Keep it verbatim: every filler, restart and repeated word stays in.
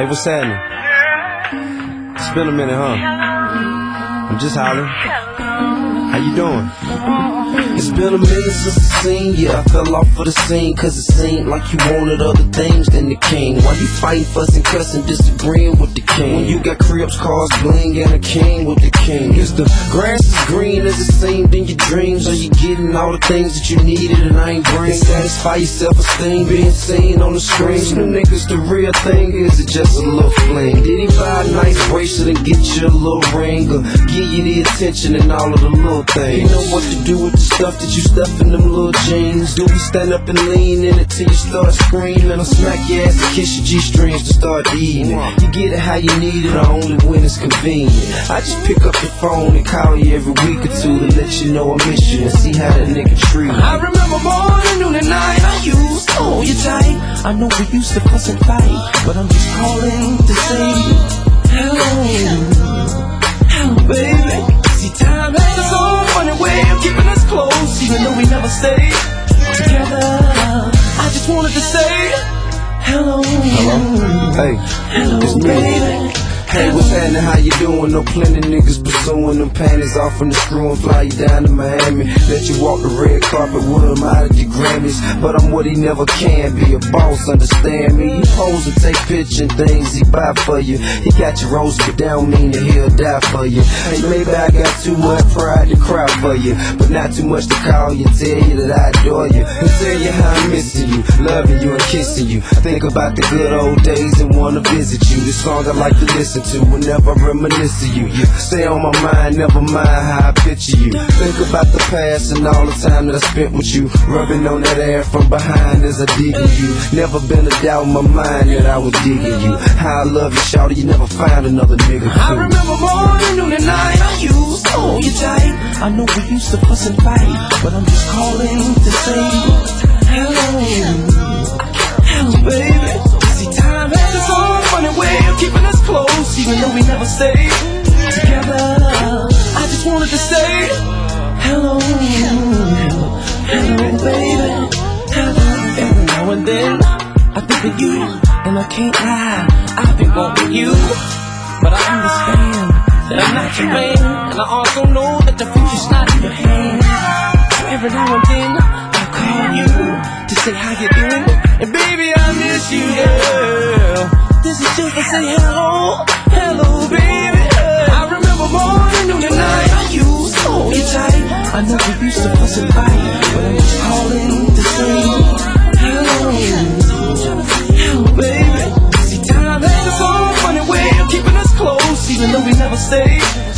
Hey, what's happening? It's been a minute, huh? I'm just hollering. How you doing? It's been a minute since I seen you. I fell off of the scene, cause it seemed like you wanted other things than the king. Why you fighting, fussing, cussing, disagreeing with the king? When you got cribs, cars, bling, and a king with the king. Is the grass as green as it seemed in your dreams? Are you getting all the things that you needed and I ain't bring? Satisfy your self-esteem, being seen on the screen. Them niggas the real thing, is it just a little fling? Did he buy a nice bracelet and get you a little ring? Or give you the attention and all of the little things? You know what to do with the stuff that you stuff in them little jeans? Do we stand up and lean in it till you start screaming? Or smack your ass and kiss your G-strings to start eating it? You get it how you need it, or only when it's convenient. I just pick up the phone and call you every week or two to let you know I miss you and see how that nigga treat you. I remember morning, noon and night, I used to hold you tight. I know we used to fuss and fight, but I'm just calling to say hello, hello baby. See, time has its own funny way of keeping us close, even though we never stayed together. I just wanted to say hello, hello, hey, hello it's me. baby. Hey, what's happening? How you doing? No plenty niggas pursuing them panties off from the screw and fly you down to Miami. Let you walk the red carpet with him out of your Grammys. But I'm what he never can be, a boss, understand me. He pose and take pictures and things he buy for you. He got you roasted, but that don't mean that he'll die for you. Hey, maybe I got too much pride to cry for you, but not too much to call you, tell you that I adore you, and tell you how I'm missing you, loving you and kissing you. Think about the good old days and wanna visit you. This song I like to listen to whenever I reminisce of you. You stay on my mind, never mind how I picture you. Think about the past and all the time that I spent with you, rubbing on that air from behind as I dig in you. Never been a doubt in my mind that I was digging you. How I love you, shawty, you never find another nigga cool. I remember morning, noon and night, I used to hold you tight. I know we used to fuss and fight, but I'm just calling to say hello, hello baby. See, time has its own funny way of keeping us close, even though we never stayed together. I just wanted to say hello, hello baby, hello. Every now and then I think of you, and I can't lie, I've been wanting you, but I understand that I'm not your man, and I also know that the future's not in your hands. So every now and then I call you to say how you doing, and baby I miss you, yeah. This is just to say hello, hello baby. I remember morning, noon and night, I used to hold you tight. I know we used to fuss and fight, but I'm just calling to say hello, hello baby. See, time has its own funny way of keeping us close, even though we never stayed